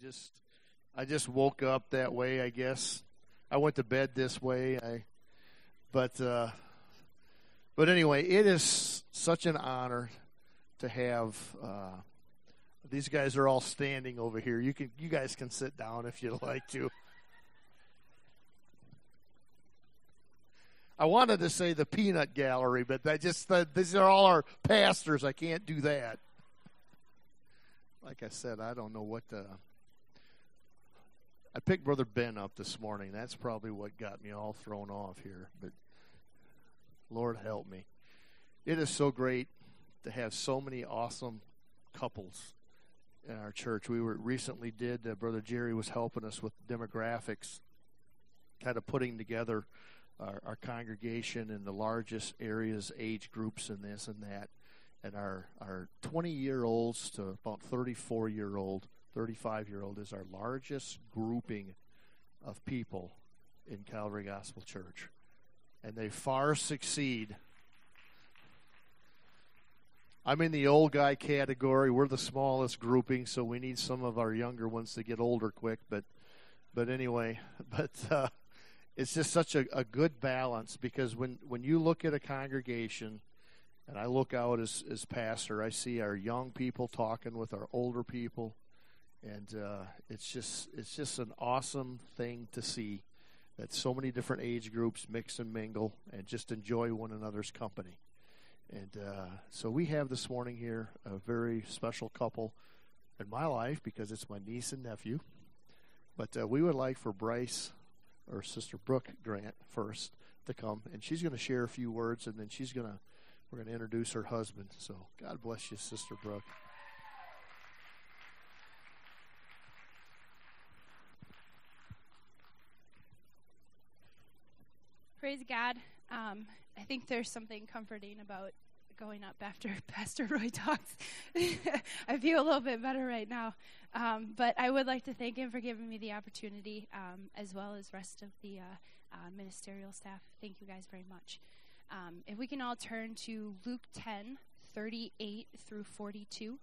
I just woke up that way, I guess. I went to bed this way. But anyway, it is such an honor to have. These guys are all standing over here. You guys can sit down if you'd like to. I wanted to say the peanut gallery, but these are all our pastors. I can't do that. Like I said, I don't know what I picked Brother Ben up this morning. That's probably what got me all thrown off here. But Lord help me. It is so great to have so many awesome couples in our church. We recently Brother Jerry was helping us with demographics, kind of putting together our congregation in the largest areas, age groups, and this and that. And our 20-year-olds to about 34-year-old, 35-year-old is our largest grouping of people in Calvary Gospel Church. And they far succeed. I'm in the old guy category. We're the smallest grouping, so we need some of our younger ones to get older quick. But anyway, it's just such a good balance, because when you look at a congregation, and I look out as pastor, I see our young people talking with our older people, and it's just an awesome thing to see that so many different age groups mix and mingle and just enjoy one another's company. And so we have this morning here a very special couple in my life, because it's my niece and nephew. But we would like for Bryce, or Sister Brooke Grant, first to come, and she's going to share a few words, and then we're going to introduce her husband. So God bless you, Sister Brooke. Praise God. I think there's something comforting about going up after Pastor Roy talks. I feel a little bit better right now. But I would like to thank him for giving me the opportunity, as well as rest of the ministerial staff. Thank you guys very much. If we can all turn to Luke 10:38 through 42.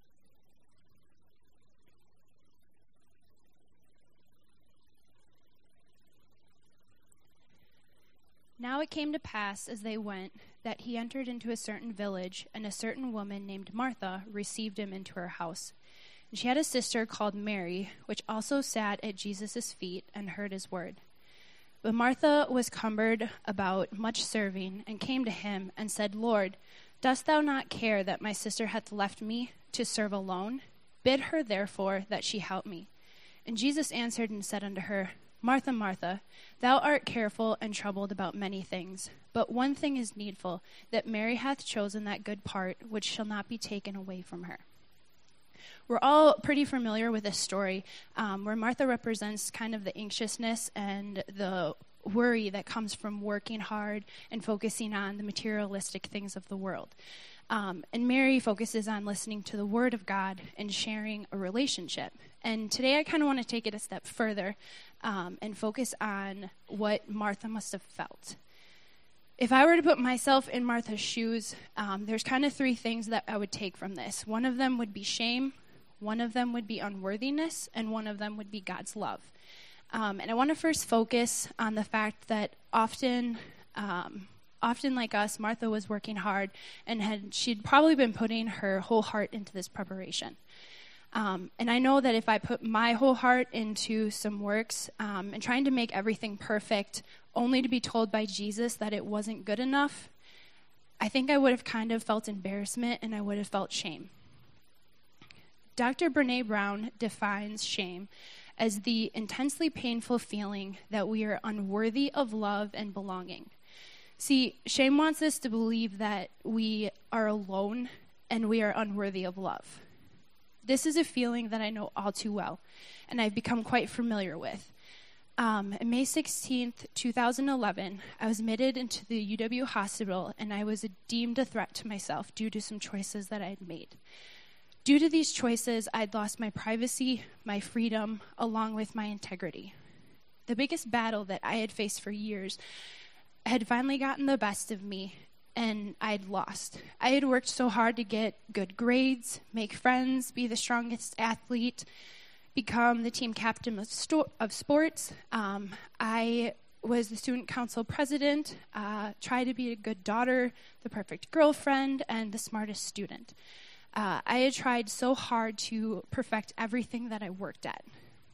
Now it came to pass as they went that he entered into a certain village, and a certain woman named Martha received him into her house. And she had a sister called Mary, which also sat at Jesus' feet and heard his word. But Martha was cumbered about much serving, and came to him and said, Lord, dost thou not care that my sister hath left me to serve alone? Bid her therefore that she help me. And Jesus answered and said unto her, Martha, Martha, thou art careful and troubled about many things, but one thing is needful, that Mary hath chosen that good part, which shall not be taken away from her. We're all pretty familiar with this story, where Martha represents kind of the anxiousness and the worry that comes from working hard and focusing on the materialistic things of the world. And Mary focuses on listening to the Word of God and sharing a relationship. And today I kind of want to take it a step further and focus on what Martha must have felt. If I were to put myself in Martha's shoes, there's kind of three things that I would take from this. One of them would be shame, one of them would be unworthiness, and one of them would be God's love. And I want to first focus on the fact that often like us, Martha was working hard, and she'd probably been putting her whole heart into this preparation. And I know that if I put my whole heart into some works and trying to make everything perfect, only to be told by Jesus that it wasn't good enough, I think I would have kind of felt embarrassment and I would have felt shame. Dr. Brené Brown defines shame as the intensely painful feeling that we are unworthy of love and belonging. See, shame wants us to believe that we are alone and we are unworthy of love. This is a feeling that I know all too well, and I've become quite familiar with. On May 16th, 2011, I was admitted into the UW hospital, and I was deemed a threat to myself due to some choices that I had made. Due to these choices, I'd lost my privacy, my freedom, along with my integrity. The biggest battle that I had faced for years had finally gotten the best of me, and I'd lost. I had worked so hard to get good grades, make friends, be the strongest athlete, become the team captain of sports. I was the student council president, tried to be a good daughter, the perfect girlfriend, and the smartest student. I had tried so hard to perfect everything that I worked at.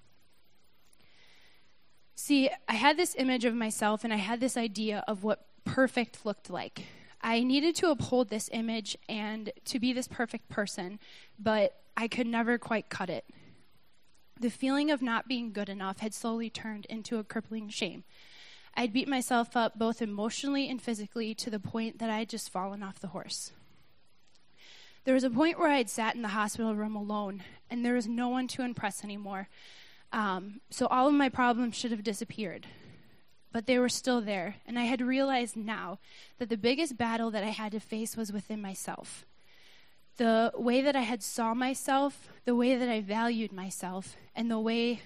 See, I had this image of myself, and I had this idea of what perfect looked like. I needed to uphold this image and to be this perfect person, but I could never quite cut it. The feeling of not being good enough had slowly turned into a crippling shame. I'd beat myself up both emotionally and physically to the point that I had just fallen off the horse. There was a point where I had sat in the hospital room alone, and there was no one to impress anymore. So all of my problems should have disappeared. But they were still there, and I had realized now that the biggest battle that I had to face was within myself. The way that I had saw myself, the way that I valued myself, and the way...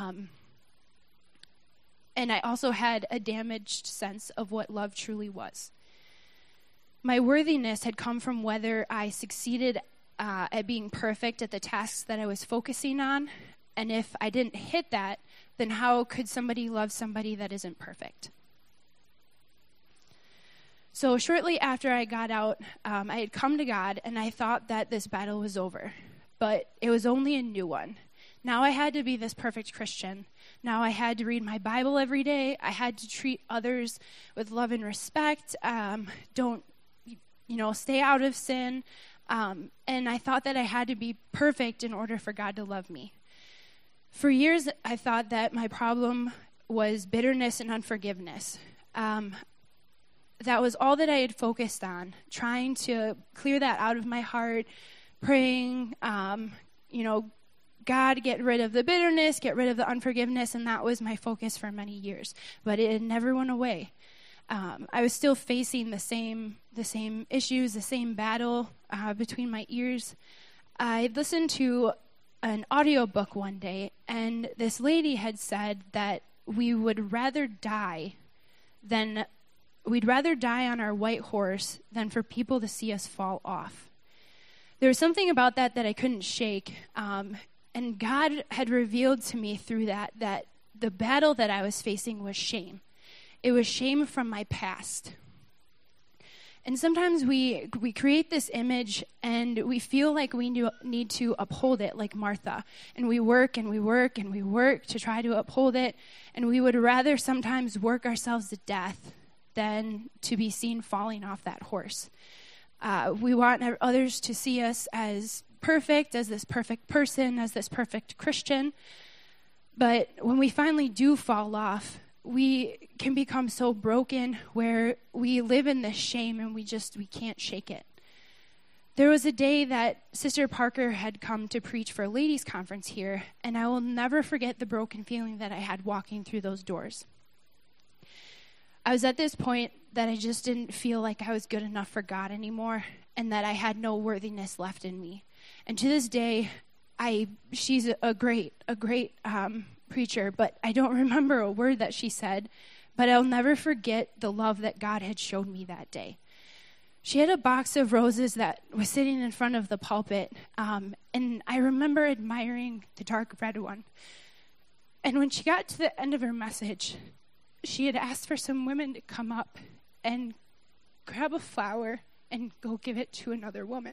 And I also had a damaged sense of what love truly was. My worthiness had come from whether I succeeded at being perfect at the tasks that I was focusing on, and if I didn't hit that, then how could somebody love somebody that isn't perfect? So shortly after I got out, I had come to God, and I thought that this battle was over, but it was only a new one. Now I had to be this perfect Christian. Now I had to read my Bible every day. I had to treat others with love and respect. Stay out of sin. And I thought that I had to be perfect in order for God to love me. For years, I thought that my problem was bitterness and unforgiveness. That was all that I had focused on, trying to clear that out of my heart, praying, God, get rid of the bitterness, get rid of the unforgiveness, and that was my focus for many years. But it never went away. I was still facing the same issues, the same battle between my ears. I listened to an audiobook one day, and this lady had said that we'd rather die on our white horse than for people to see us fall off. There was something about that I couldn't shake. And God had revealed to me through that the battle that I was facing was shame. It was shame from my past. And sometimes we create this image and we feel like we need to uphold it like Martha. And we work and we work and we work to try to uphold it. And we would rather sometimes work ourselves to death than to be seen falling off that horse. We want others to see us as perfect, as this perfect person, as this perfect Christian. But when we finally do fall off, we can become so broken where we live in this shame and we can't shake it. There was a day that Sister Parker had come to preach for a ladies' conference here, and I will never forget the broken feeling that I had walking through those doors. I was at this point that I just didn't feel like I was good enough for God anymore, and that I had no worthiness left in me. And to this day, she's a great preacher, but I don't remember a word that she said, but I'll never forget the love that God had showed me that day. She had a box of roses that was sitting in front of the pulpit, and I remember admiring the dark red one. And when she got to the end of her message, she had asked for some women to come up and grab a flower and go give it to another woman.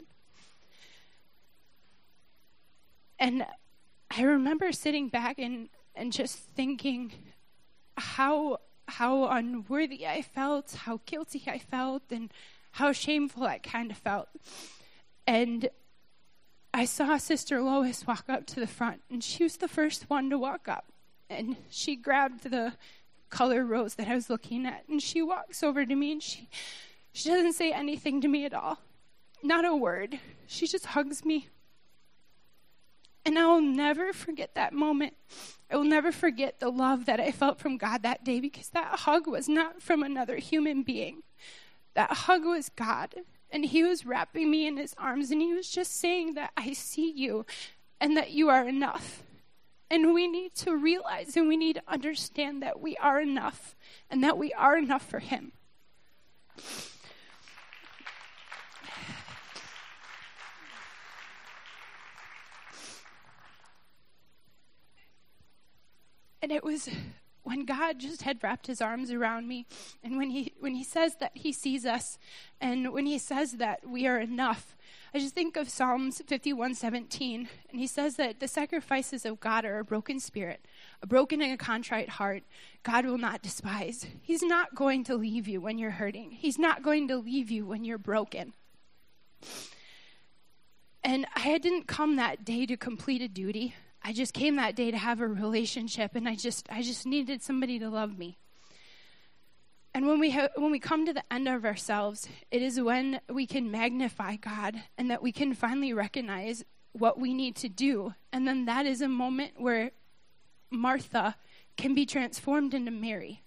And I remember sitting back and just thinking how unworthy I felt, how guilty I felt, and how shameful I kind of felt. And I saw Sister Lois walk up to the front, and she was the first one to walk up. And she grabbed the color rose that I was looking at, and she walks over to me, and she doesn't say anything to me at all. Not a word. She just hugs me. And I will never forget that moment. I will never forget the love that I felt from God that day, because that hug was not from another human being. That hug was God, and he was wrapping me in his arms, and he was just saying that I see you and that you are enough. And we need to realize and we need to understand that we are enough and that we are enough for him. And it was when God just had wrapped his arms around me, and when he says that he sees us, and when he says that we are enough, I just think of Psalms 51:17, and he says that the sacrifices of God are a broken spirit, a broken and a contrite heart, God will not despise. He's not going to leave you when you're hurting. He's not going to leave you when you're broken. And I didn't come that day to complete a duty. I just came that day to have a relationship, and I just needed somebody to love me. And when we come to the end of ourselves, it is when we can magnify God and that we can finally recognize what we need to do. And then that is a moment where Martha can be transformed into Mary.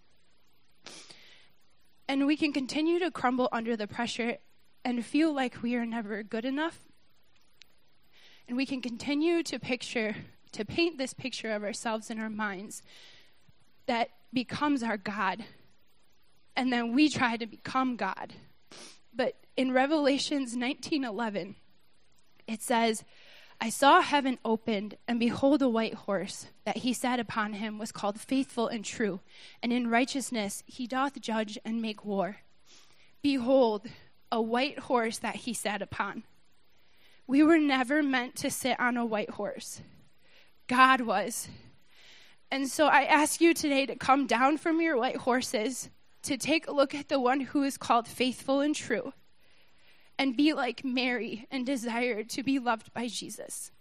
And we can continue to crumble under the pressure and feel like we are never good enough. And we can continue to paint this picture of ourselves in our minds that becomes our God. And then we try to become God. But in Revelations 19:11, it says, I saw heaven opened, and behold, a white horse. That he sat upon him was called Faithful and True, and in righteousness he doth judge and make war. Behold, a white horse that he sat upon. We were never meant to sit on a white horse. God was. And so I ask you today to come down from your white horses, to take a look at the one who is called Faithful and True, and be like Mary and desire to be loved by Jesus.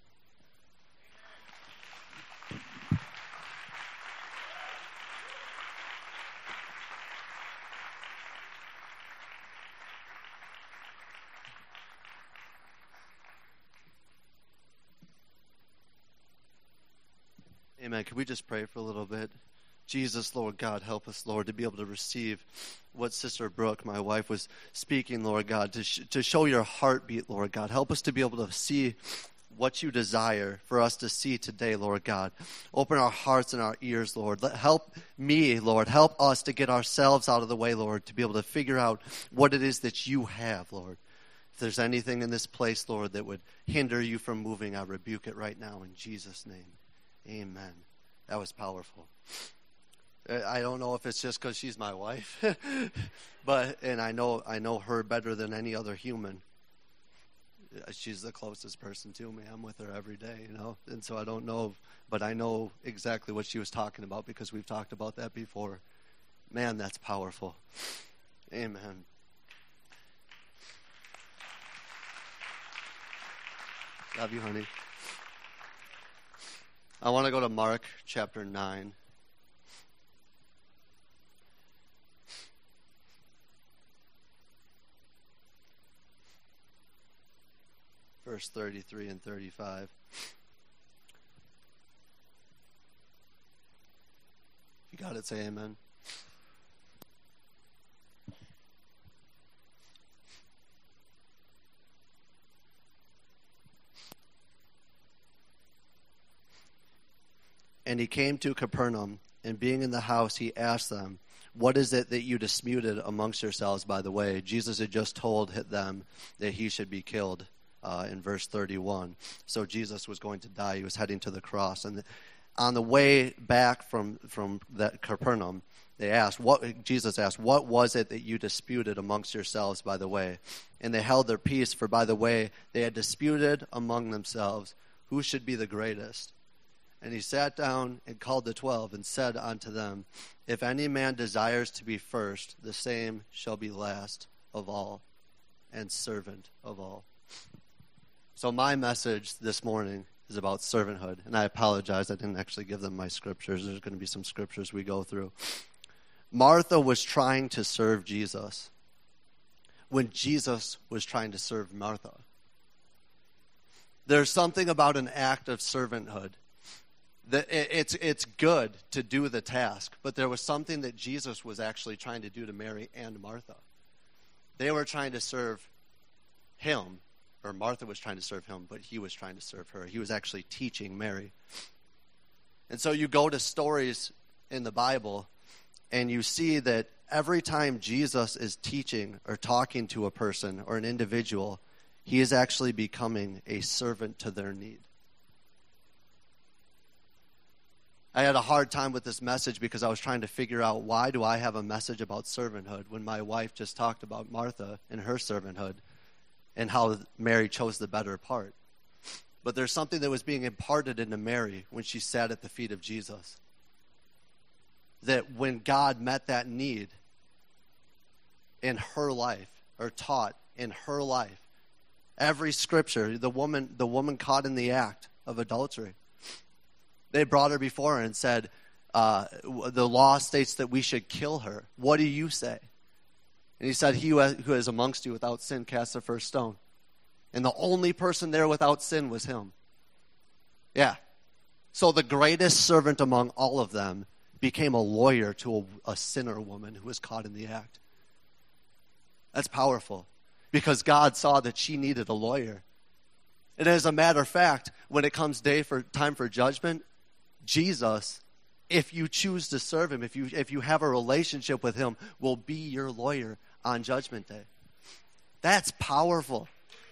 Amen. Can we just pray for a little bit? Jesus, Lord God, help us, Lord, to be able to receive what Sister Brooke, my wife, was speaking, Lord God, to show your heartbeat, Lord God. Help us to be able to see what you desire for us to see today, Lord God. Open our hearts and our ears, Lord. Help me, Lord. Help us to get ourselves out of the way, Lord, to be able to figure out what it is that you have, Lord. If there's anything in this place, Lord, that would hinder you from moving, I rebuke it right now in Jesus' name. Amen. That was powerful. I don't know if it's just because she's my wife, and I know her better than any other human. She's the closest person to me. I'm with her every day, and so I don't know, but I know exactly what she was talking about because we've talked about that before. Man, that's powerful. Amen. Love you, honey. I want to go to Mark chapter 9. Verse 33 and 35. If you got it, say amen. And he came to Capernaum, and being in the house, he asked them, what is it that you disputed amongst yourselves by the way? Jesus had just told them that he should be killed in verse 31. So Jesus was going to die. He was heading to the cross. And on the way back from that Capernaum, Jesus asked, what was it that you disputed amongst yourselves by the way? And they held their peace, for by the way, they had disputed among themselves who should be the greatest. And he sat down and called the 12 and said unto them, if any man desires to be first, the same shall be last of all and servant of all. So my message this morning is about servanthood. And I apologize, I didn't actually give them my scriptures. There's going to be some scriptures we go through. Martha was trying to serve Jesus when Jesus was trying to serve Martha. There's something about an act of servanthood. It's good to do the task, but there was something that Jesus was actually trying to do to Mary and Martha. They were trying to serve him, or Martha was trying to serve him, but he was trying to serve her. He was actually teaching Mary. And so you go to stories in the Bible, and you see that every time Jesus is teaching or talking to a person or an individual, he is actually becoming a servant to their need. I had a hard time with this message because I was trying to figure out, why do I have a message about servanthood when my wife just talked about Martha and her servanthood and how Mary chose the better part. But there's something that was being imparted into Mary when she sat at the feet of Jesus. That when God met that need in her life, or taught in her life, every scripture, the woman caught in the act of adultery, they brought her before her and said, the law states that we should kill her. What do you say? And he said, he who is amongst you without sin cast the first stone. And the only person there without sin was him. Yeah. So the greatest servant among all of them became a lawyer to a sinner woman who was caught in the act. That's powerful, because God saw that she needed a lawyer. And as a matter of fact, when it comes time for judgment, Jesus, if you choose to serve him, if you have a relationship with him, will be your lawyer on Judgment Day. That's powerful.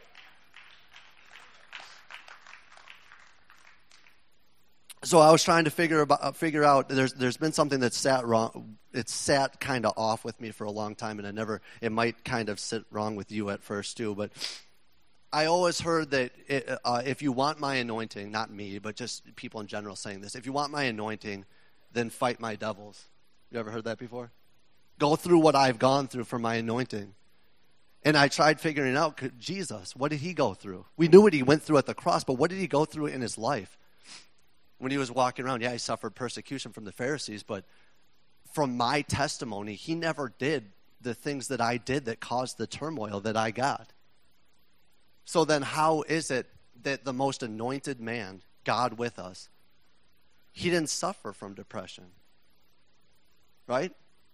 So I was trying to figure out. There's been something that sat wrong. It sat kind of off with me for a long time, and it might kind of sit wrong with you at first too. But I always heard that if you want my anointing, not me, but just people in general saying this, if you want my anointing, then fight my devils. You ever heard that before? Go through what I've gone through for my anointing. And I tried figuring out, Jesus, what did he go through? We knew what he went through at the cross, but what did he go through in his life? When he was walking around, he suffered persecution from the Pharisees, but from my testimony, he never did the things that I did that caused the turmoil that I got. So then how is it that the most anointed man, God with us, he didn't suffer from depression? Right?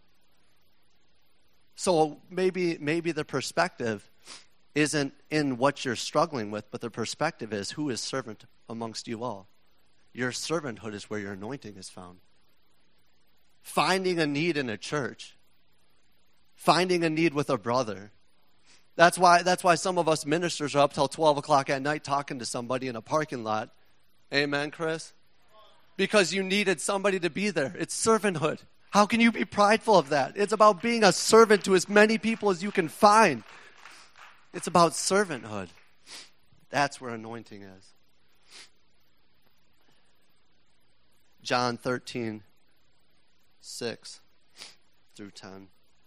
So maybe the perspective isn't in what you're struggling with, but the perspective is, who is servant amongst you all? Your servanthood is where your anointing is found. Finding a need in a church. Finding a need with a brother. That's why some of us ministers are up till 12 o'clock at night talking to somebody in a parking lot. Amen, Chris? Because you needed somebody to be there. It's servanthood. How can you be prideful of that? It's about being a servant to as many people as you can find. It's about servanthood. That's where anointing is. John 13, 6 through 10.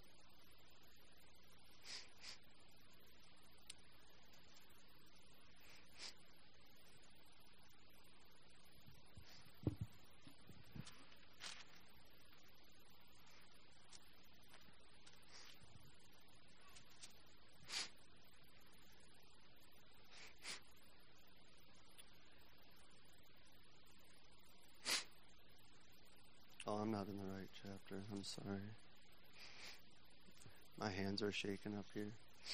Oh, I'm not in the right chapter. I'm sorry. My hands are shaking up here.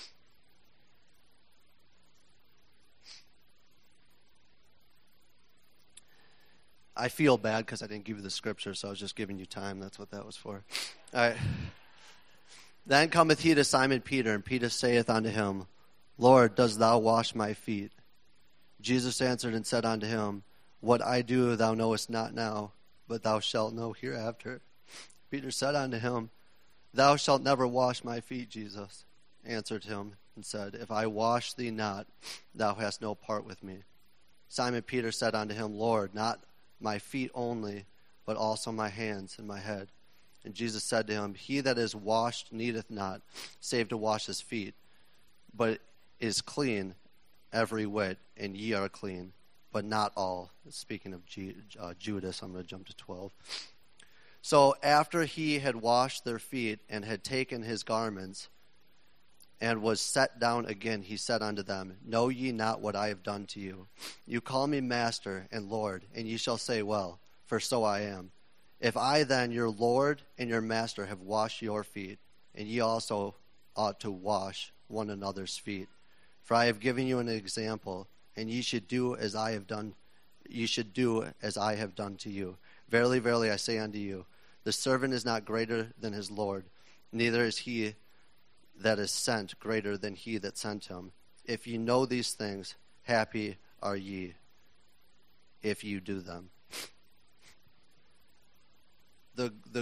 I feel bad because I didn't give you the scripture, so I was just giving you time. That's what that was for. All right. Then cometh he to Simon Peter, and Peter saith unto him, Lord, dost thou wash my feet? Jesus answered and said unto him, What I do thou knowest not now, but thou shalt know hereafter. Peter said unto him, Thou shalt never wash my feet. Jesus answered him and said, If I wash thee not, thou hast no part with me. Simon Peter said unto him, Lord, not my feet only, but also my hands and my head. And Jesus said to him, He that is washed needeth not, save to wash his feet, but is clean every whit, and ye are clean, but not all. Speaking of Judas, I'm going to jump to 12. So after he had washed their feet and had taken his garments and was set down again, he said unto them, Know ye not what I have done to you? You call me Master and Lord, and ye shall say, Well, for so I am. If I then, your Lord and your Master, have washed your feet, and ye also ought to wash one another's feet. For I have given you an example, and ye should do as I have done. Ye should do as I have done to you. Verily, verily, I say unto you, the servant is not greater than his Lord, neither is he that is sent greater than he that sent him. If ye know these things, happy are ye if you do them.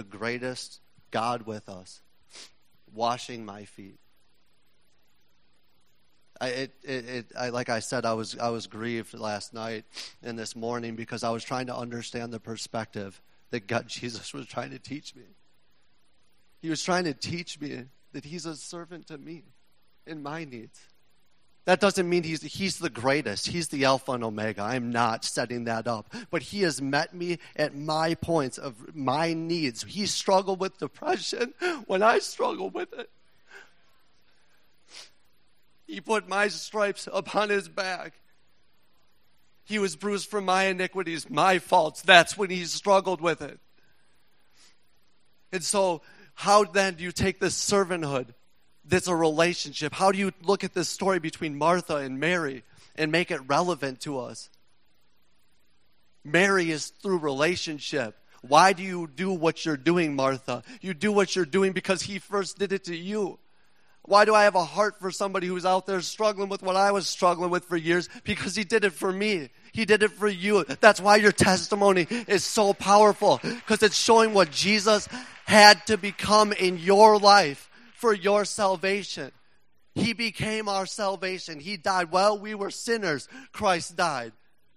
the greatest God with us, washing my feet. Like I said, I was grieved last night and this morning because I was trying to understand the perspective that Jesus was trying to teach me. He was trying to teach me that he's a servant to me in my needs. That doesn't mean he's the greatest. He's the Alpha and Omega. I'm not setting that up. But he has met me at my points of my needs. He struggled with depression when I struggled with it. He put my stripes upon his back. He was bruised for my iniquities, my faults. That's when he struggled with it. And so, how then do you take this servanthood that's a relationship? How do you look at this story between Martha and Mary and make it relevant to us? Mary is through relationship. Why do you do what you're doing, Martha? You do what you're doing because he first did it to you. Why do I have a heart for somebody who's out there struggling with what I was struggling with for years? Because he did it for me. He did it for you. That's why your testimony is so powerful, because it's showing what Jesus had to become in your life for your salvation. He became our salvation. He died. While we were sinners, Christ died.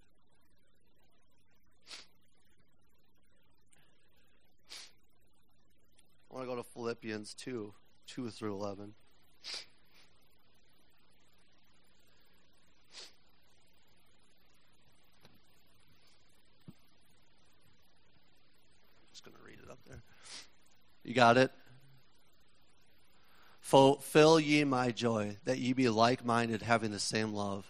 I want to go to Philippians 2 through 11. Just going to read it up there. You got it? Fulfill ye my joy, that ye be like-minded, having the same love,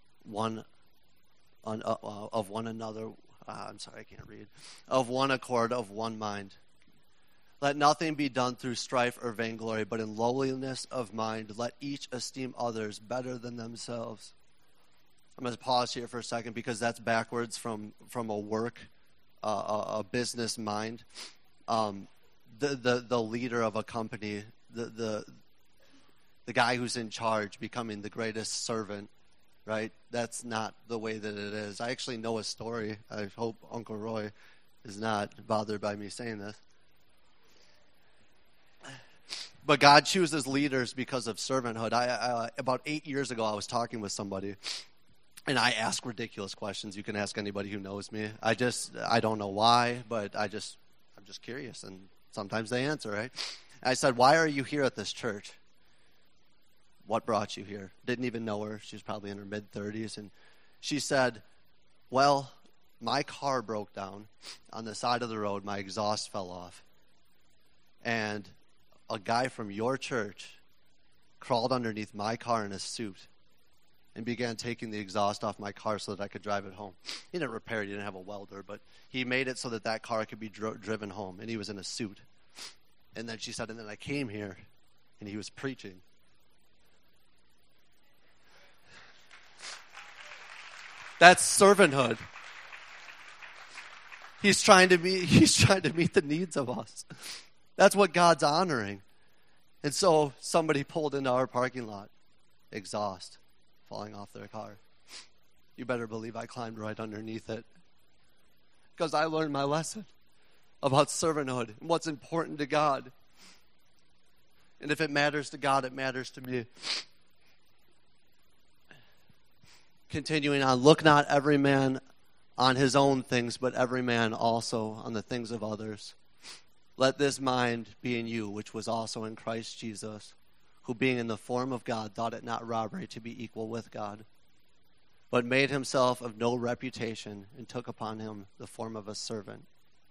of one another. I'm sorry, I can't read. Of one accord, of one mind. Let nothing be done through strife or vainglory, but in lowliness of mind, let each esteem others better than themselves. I'm going to pause here for a second because that's backwards from a business mind. The leader of a company, the guy who's in charge becoming the greatest servant, right? That's not the way that it is. I actually know a story. I hope Uncle Roy is not bothered by me saying this. But God chooses leaders because of servanthood. I about 8 years ago, I was talking with somebody, and I ask ridiculous questions. You can ask anybody who knows me. I don't know why, but I'm just curious, and sometimes they answer, right? And I said, "Why are you here at this church? What brought you here?" Didn't even know her. She was probably in her mid-30s, and she said, "Well, my car broke down on the side of the road. My exhaust fell off, and a guy from your church crawled underneath my car in a suit and began taking the exhaust off my car so that I could drive it home." He didn't repair it. He didn't have a welder, but he made it so that car could be driven home, and he was in a suit. And then she said, "And then I came here, and he was preaching." That's servanthood. He's trying to meet the needs of us. That's what God's honoring. And so somebody pulled into our parking lot, exhaust falling off their car. You better believe I climbed right underneath it, because I learned my lesson about servanthood and what's important to God. And if it matters to God, it matters to me. Continuing on, look not every man on his own things, but every man also on the things of others. Let this mind be in you, which was also in Christ Jesus, who being in the form of God, thought it not robbery to be equal with God, but made himself of no reputation, and took upon him the form of a servant,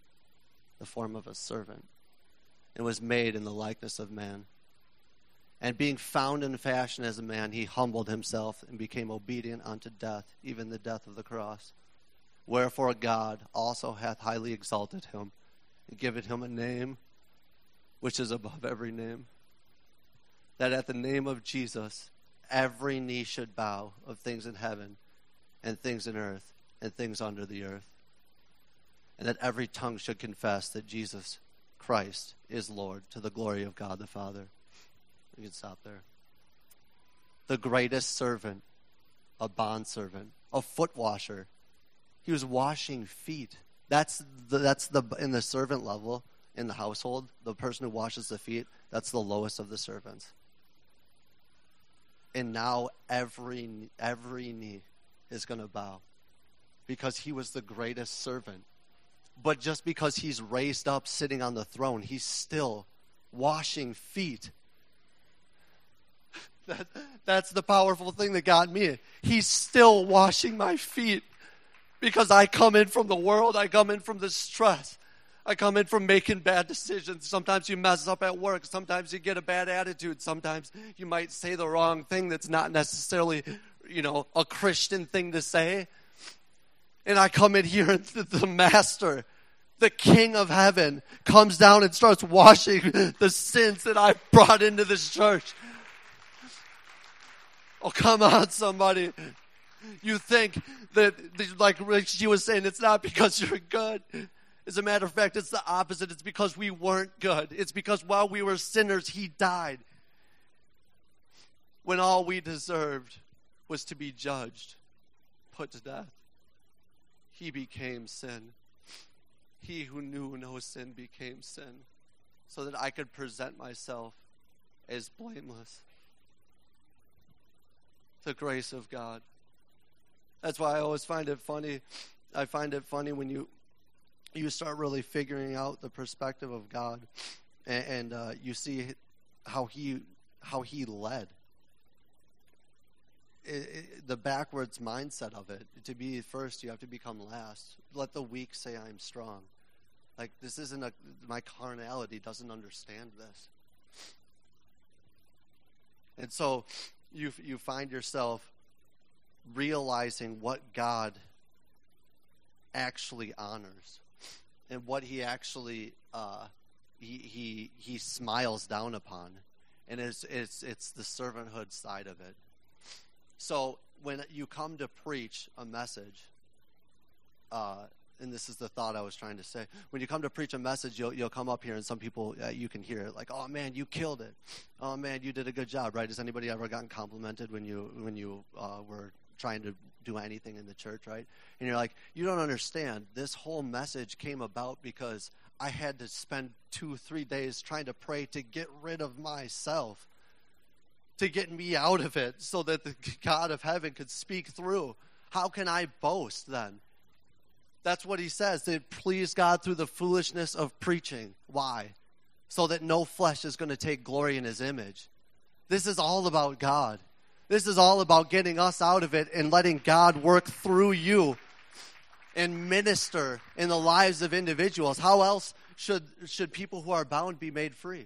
and was made in the likeness of man. And being found in fashion as a man, he humbled himself and became obedient unto death, even the death of the cross. Wherefore God also hath highly exalted him, and given him a name which is above every name, that at the name of Jesus every knee should bow, of things in heaven and things in earth and things under the earth, and that every tongue should confess that Jesus Christ is Lord, to the glory of God the Father. We can stop there. The greatest servant, a bondservant, a foot washer. He was washing feet. That's in the servant level. in the household, the person who washes the feet, that's the lowest of the servants. And now every knee is going to bow because he was the greatest servant. But just because he's raised up sitting on the throne, he's still washing feet. That's the powerful thing that got me. He's still washing my feet because I come in from the world. I come in from the stress. I come in from making bad decisions. Sometimes you mess up at work. Sometimes you get a bad attitude. Sometimes you might say the wrong thing that's not necessarily, a Christian thing to say. And I come in here and the master, the King of heaven, comes down and starts washing the sins that I brought into this church. Oh, come on, somebody. You think that, like she was saying, it's not because you're good. As a matter of fact, it's the opposite. It's because we weren't good. It's because while we were sinners, he died. When all we deserved was to be judged, put to death. He became sin. He who knew no sin became sin, so that I could present myself as blameless. The grace of God. That's why I always find it funny. I find it funny when you start really figuring out the perspective of God, and you see how he led. The backwards mindset of it. To be first, you have to become last. Let the weak say I'm strong. Like, this isn't my carnality doesn't understand this. And so you find yourself realizing what God actually honors and what he actually he smiles down upon, and it's the servanthood side of it. So when you come to preach a message, and this is the thought I was trying to say, when you come to preach a message, you'll come up here and some people, you can hear it like, oh man, you killed it. Oh man, you did a good job, right? Has anybody ever gotten complimented when you were trying to do anything in the church, right? And you're like, you don't understand. This whole message came about because I had to spend 2-3 days trying to pray to get rid of myself, to get me out of it so that the God of heaven could speak through. How can I boast then? That's what he says. It pleased God through the foolishness of preaching. Why? So that no flesh is going to take glory in his image. This is all about God. This is all about getting us out of it and letting God work through you and minister in the lives of individuals. How else should people who are bound be made free?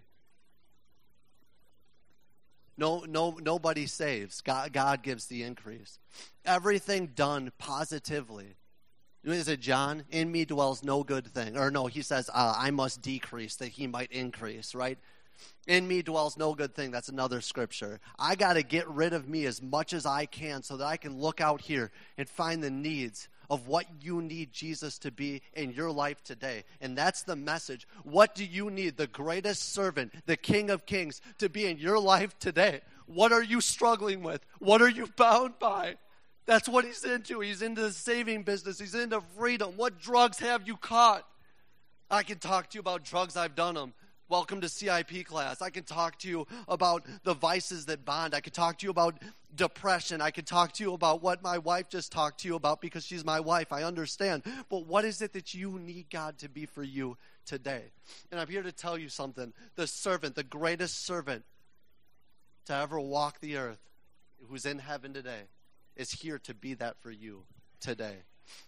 Nobody saves. God gives the increase. Everything done positively. Is it John? In me dwells no good thing. Or no, he says, I must decrease that he might increase, right? In me dwells no good thing. That's another scripture. I got to get rid of me as much as I can so that I can look out here and find the needs of what you need Jesus to be in your life today. And that's the message. What do you need the greatest servant, the King of Kings, to be in your life today? What are you struggling with? What are you bound by? That's what he's into. He's into the saving business. He's into freedom. What drugs have you caught? I can talk to you about drugs. I've done them. Welcome to CIP class. I can talk to you about the vices that bond. I could talk to you about depression. I could talk to you about what my wife just talked to you about because she's my wife. I understand. But what is it that you need God to be for you today? And I'm here to tell you something. The servant, the greatest servant to ever walk the earth, who's in heaven today, is here to be that for you today.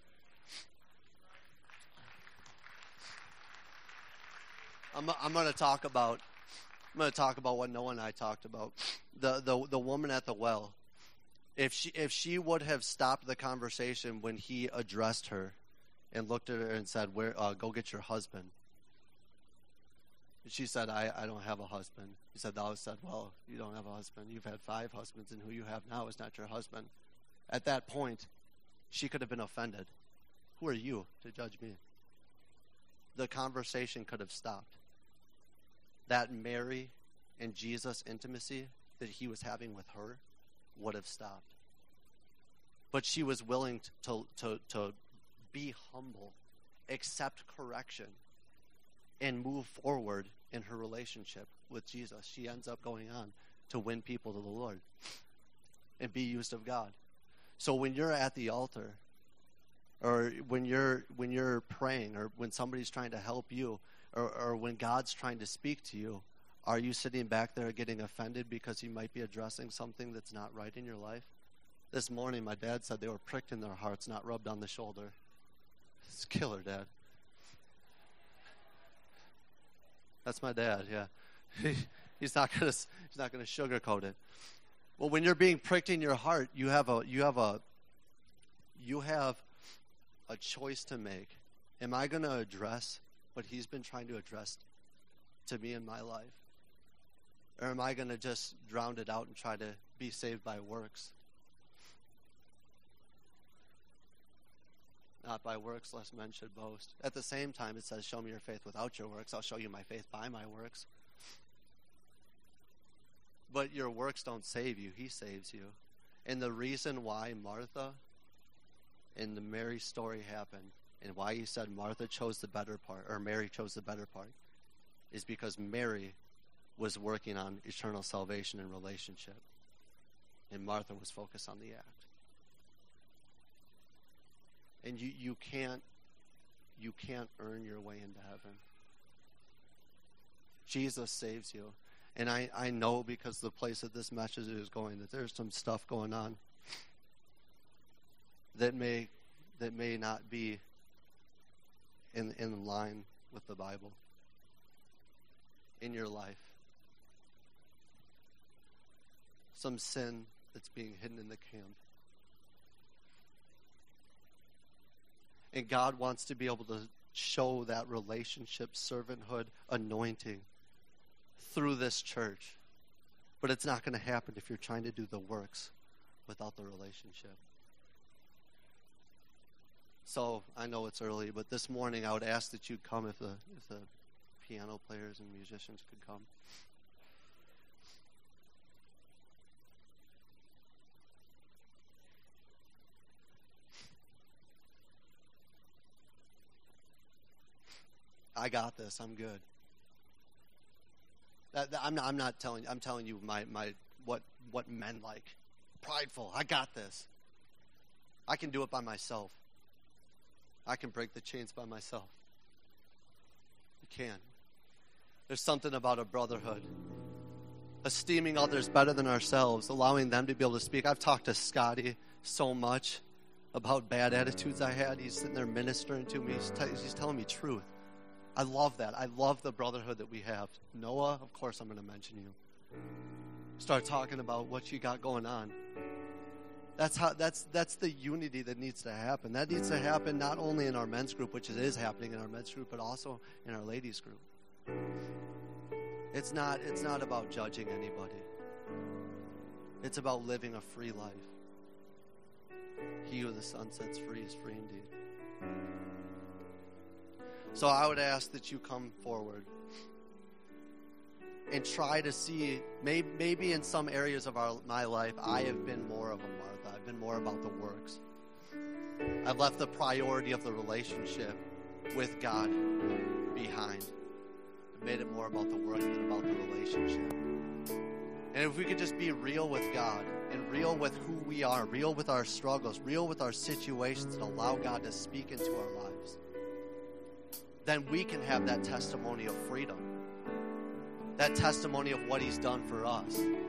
I'm going to talk about what Noah and I talked about. The woman at the well. If she would have stopped the conversation when he addressed her and looked at her and said, go get your husband. She said, I don't have a husband. He said, thou said, well, you don't have a husband. You've had 5 husbands, and who you have now is not your husband. At that point, she could have been offended. Who are you to judge me? The conversation could have stopped. That Mary and Jesus intimacy that he was having with her would have stopped. But she was willing to be humble, accept correction, and move forward in her relationship with Jesus. She ends up going on to win people to the Lord and be used of God. So when you're at the altar, or when you're praying, or when somebody's trying to help you, or when God's trying to speak to you, are you sitting back there getting offended because he might be addressing something that's not right in your life? This morning, my dad said they were pricked in their hearts, not rubbed on the shoulder. It's killer, Dad. That's my dad, yeah. He's not gonna sugarcoat it. Well, when you're being pricked in your heart, you have a choice to make. Am I going to address what he's been trying to address to me in my life? Or am I going to just drown it out and try to be saved by works? Not by works, lest men should boast. At the same time, it says, show me your faith without your works. I'll show you my faith by my works. But your works don't save you. He saves you. And the reason why Martha and the Mary story happened, and why he said Martha chose the better part, or Mary chose the better part, is because Mary was working on eternal salvation and relationship, and Martha was focused on the act. And you can't earn your way into heaven. Jesus saves you. And I know, because the place that this message is going, that there's some stuff going on that may not be in line with the Bible in your life. Some sin that's being hidden in the camp. And God wants to be able to show that relationship, servanthood, anointing through this church. But it's not going to happen if you're trying to do the works without the relationship. So I know it's early, but this morning I would ask that you'd come if the piano players and musicians could come. I got this. I'm good. I'm not telling you. I'm telling you what men like. Prideful. I got this. I can do it by myself. I can break the chains by myself. You can. There's something about a brotherhood. Esteeming others better than ourselves, allowing them to be able to speak. I've talked to Scotty so much about bad attitudes I had. He's sitting there ministering to me. He's telling me truth. I love that. I love the brotherhood that we have. Noah, of course I'm going to mention you. Start talking about what you got going on. That's the unity that needs to happen. That needs to happen not only in our men's group, which it is happening in our men's group, but also in our ladies group. It's not about judging anybody. It's about living a free life. He who the Son sets free is free indeed. So I would ask that you come forward and try to see, maybe in some areas of my life, I have been more of a Martha. I've been more about the works. I've left the priority of the relationship with God behind. I've made it more about the work than about the relationship. And if we could just be real with God and real with who we are, real with our struggles, real with our situations, and allow God to speak into our lives, then we can have that testimony of freedom. That testimony of what he's done for us.